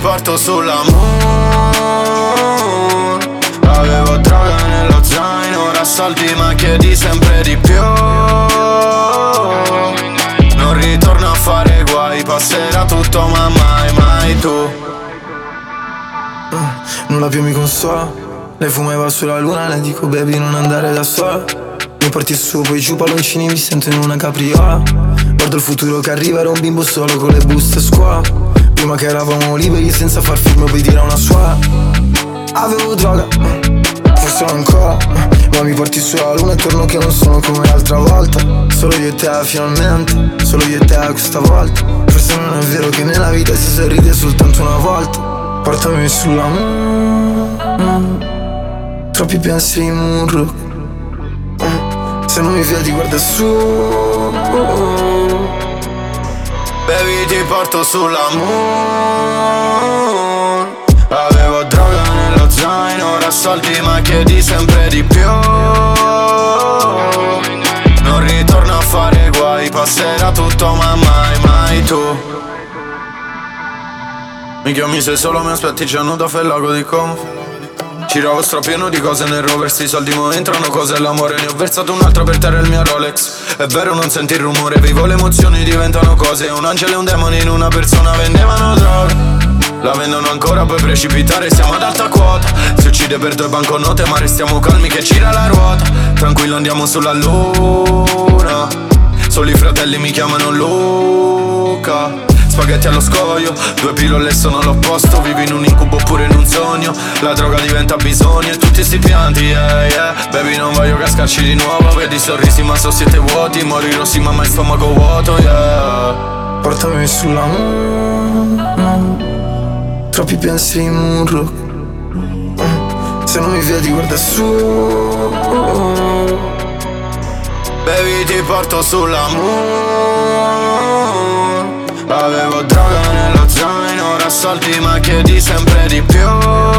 porto sulla moon. Avevo droga nello zaino, ora soldi ma chiedi sempre di più. Non ritorno a fare guai, passerà tutto ma mai, mai tu. Nulla più mi consola, lei fumava sulla luna, le dico baby non andare da sola. Mi porti su, poi giù palloncini, mi sento in una capriola. Guardo il futuro che arriva, ero un bimbo solo con le buste a scuola. Prima che eravamo liberi senza far film o obbedire a una suola. Avevo droga, forse non ancora, ma mi porti sulla luna e torno che non sono come l'altra volta. Solo io e te finalmente, solo io e te questa volta. Forse non è vero che nella vita si sorride soltanto una volta. Portami sulla moon, troppi pensieri in un rook. Se non mi vedi guarda su. Baby ti porto sulla moon. Avevo droga nello zaino, ora soldi ma chiedi sempre di più. Non ritorno a fare guai, passerà tutto ma mai, mai tu. Mi chiami se solo mi aspetti, c'è nudo fai il lago di Como. Giravo strapieno di cose nel rover, sti soldi mo entrano, cose l'amore. Ne ho versato un'altra per terra il mio Rolex. È vero non senti il rumore, vivo le emozioni diventano cose. Un angelo e un demone in una persona, vendevano droga. La vendono ancora per precipitare, siamo ad alta quota. Si uccide per 2 banconote ma restiamo calmi che gira la ruota. Tranquillo andiamo sulla luna, solo i fratelli mi chiamano Luca. Spaghetti allo scoglio, 2 pillole sono l'opposto. Vivi in un incubo oppure in un sogno. La droga diventa bisogno e tutti sti pianti, yeah, yeah. Baby non voglio cascarci di nuovo. Vedi sorrisi ma so siete vuoti. Morirò sì ma mai stomaco vuoto, yeah. Portami sulla moon, troppi pensieri in un rook. Se non mi vedi guarda su. Baby ti porto sulla moon. Avevo droga nello zaino, ora soldi ma chiedi sempre di più.